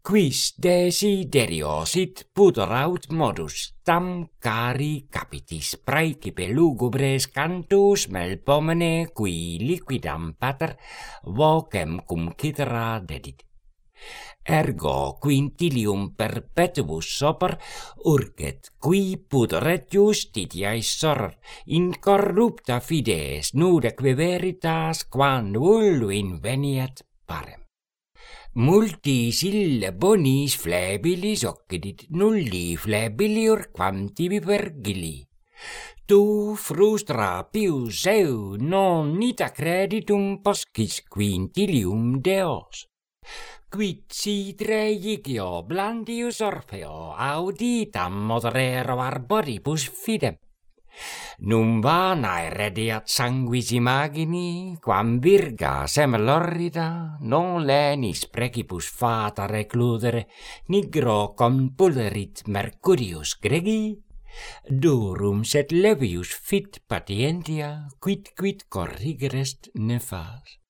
Quis desiderio sit puderaut modus tam cari capitis praecipe lugubres cantus melpomene qui liquidam pater vocem cum cithara dedit. Ergo quintilium perpetuus soper urget qui puderet justitiae soror incorrupta fides nudaque veritas quam ullu inveniat parem. Multis ille bonis flebilis occidit nulli flebiliur quam tibi pergili. Tu frustra pius eu non ita creditum poscis quintilium deos. Quid si treiigio blandius Orfeo auditam moderero arboribus fidem. Num vanae rediat sanguis imagini, quam virga semelorrida, non lenis precipus fata recludere, nigro compullerit Mercurius Gregi, durum sed levius fit patientia, quid corrigerest nefas.